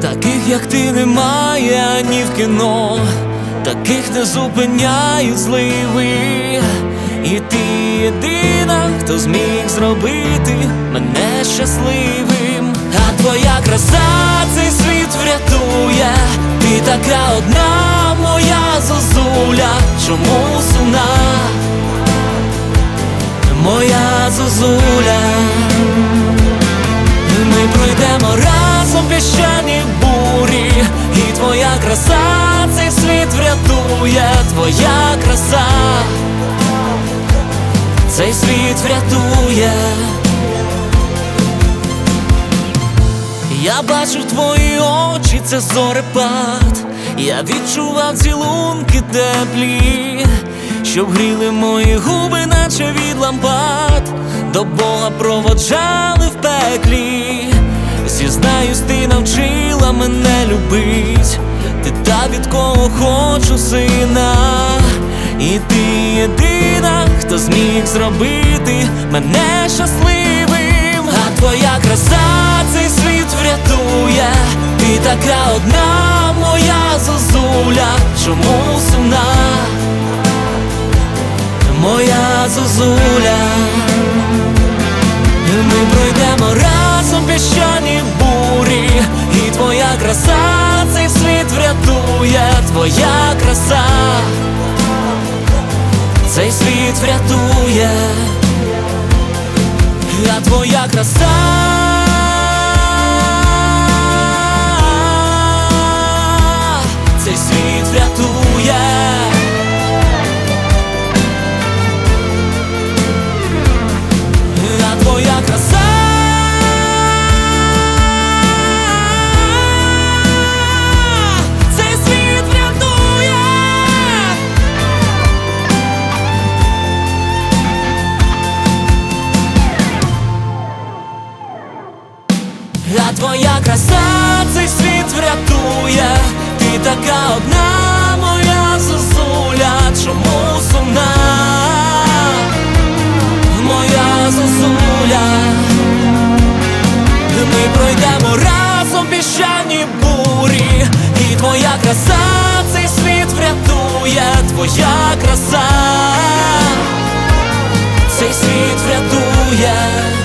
Таких, як ти, немає ані в кіно, таких не зупиняють зливи. І ти єдина, хто зміг зробити мене щасливим. А твоя краса цей світ врятує. Ти така одна, моя зозуля. Чому сумна, моя зозуля? Ми пройдемо разом піщані бурі, і твоя краса цей світ врятує. Твоя краса цей світ врятує. Я бачу твої очі, це зорепад. Я відчував цілунки теплі, щоб гріли мої губи, наче від лампад. До Бога проводжали в пеклі. Зізнаюсь, ти навчила мене любить. Ти та, від кого хочу сина. І ти єдина, хто зміг зробити мене щасливим. А твоя краса цей світ врятує. Ти така одна, моя зозуля. Чому сумна, моя зозуля? Ми пройдемо разом піщані бурі, і твоя краса цей світ врятує. Твоя краса цей світ врятує. А твоя краса цей світ врятує. А твоя краса цей світ врятує. А твоя краса цей світ врятує. Ти така одна, моя зозуля. Чому сумна, моя зозуля? Ми пройдемо разом піщані бурі, і твоя краса цей світ врятує. Твоя краса цей світ врятує.